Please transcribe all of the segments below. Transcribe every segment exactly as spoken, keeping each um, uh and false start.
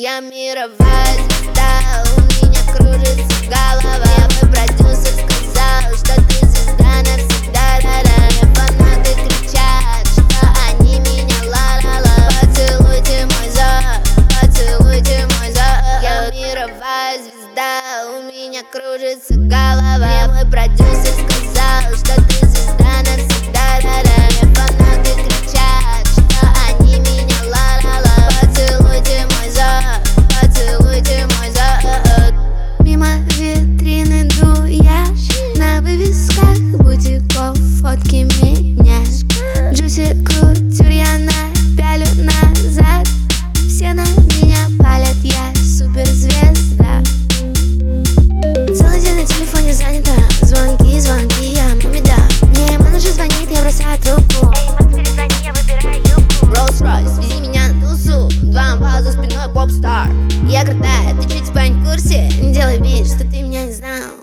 Я мировая звезда, у меня кружится голова. Мой продюсер сказал, что ты звезда навсегда. Да-да. Мне фанаты кричат, что они меня ла-ла-ла. Поцелуйте мой зов, поцелуйте мой зов. Я мировая звезда, у меня кружится голова. Мне мой продюсер сказал, что ты звезда навсегда. Да-да. Мне фанаты кричат, что они меня ла-ла-ла. Поцелуйте мой зов, поцелуйте мой зов. Мимо витрины иду я, на вывесках бутиков фотки меня. Джуси кутюр я напялю назад. Все на меня палят, я суперзвезда. Целый день на телефоне занята, звонки, звонки, я мумида. Мне менеджер звонит, я бросаю трубку. Эй, Макс, перезвони, я выбираю юбку. Rolls-Royce, вези меня на тусу, два амбала за спиной поп-стар. Я крутая, ты чуть типа не в курсе, Не делай вид, что ты меня не знал.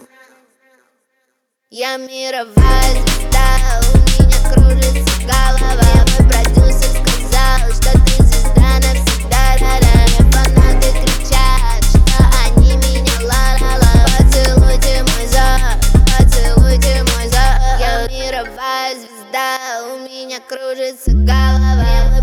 Я мировая звезда, у меня кружится голова. Мой продюсер сказал, что ты звезда навсегда. Да-да. Мне фанаты кричат, что они меня ла-ла-ла. Поцелуйте мой зов, поцелуйте мой зов. Я мировая звезда, у меня кружится голова.